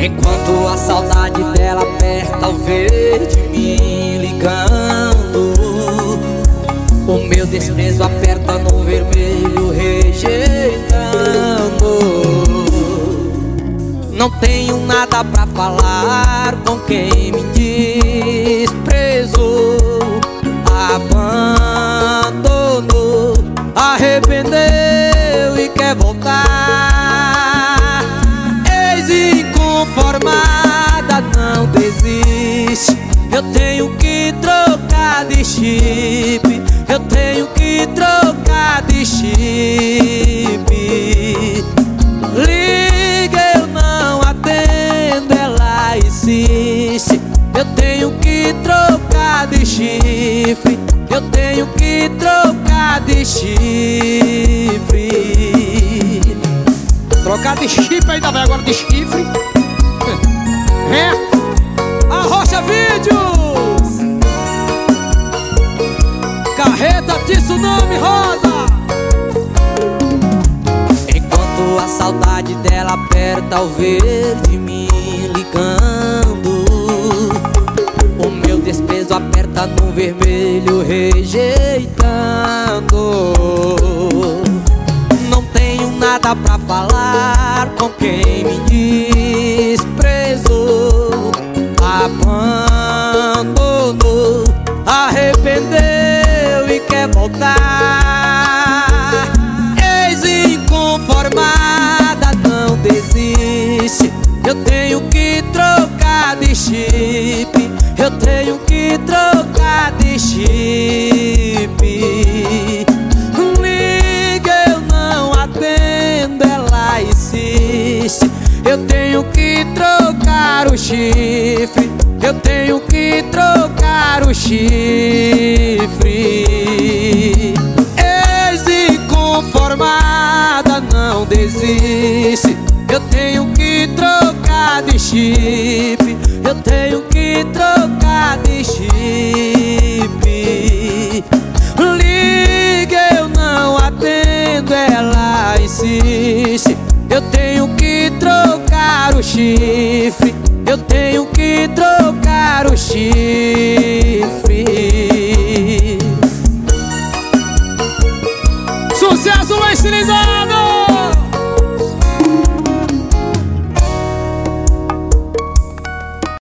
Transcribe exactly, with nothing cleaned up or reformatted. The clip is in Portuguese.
Enquanto a saudade dela aperta o verde me ligando, o meu desprezo aperta no vermelho rejeitando. Não tenho nada pra falar com quem me desprezou, abandonou, arrependeu e quer voltar. Ex-inconformada, não desiste. Eu tenho que trocar de chip, eu tenho que trocar de chip. Liga, eu não atendo, ela insiste. Eu tenho que trocar de chifre, eu tenho que trocar de chifre. Trocar de chifre ainda vai agora de chifre. É a Rocha Vídeos, Carreta Tsunami Rosa. Enquanto a saudade dela aperta o verde me ligando, o meu desprezo aperta no vermelho rejeitando. Não tenho nada pra falar com quem me desprezou, abandonou, arrependeu e quer voltar. Ex-inconformada, não desiste. Eu tenho que trocar de chip, eu tenho que trocar de chip. Liga, eu não atendo, ela insiste. Eu tenho que trocar o chifre, eu tenho que trocar o chifre. Ex-inconformada, não desiste. Eu tenho que trocar de chip, eu tenho que trocar de chip. Liga, eu não atendo, ela insiste. Eu tenho que trocar o chifre,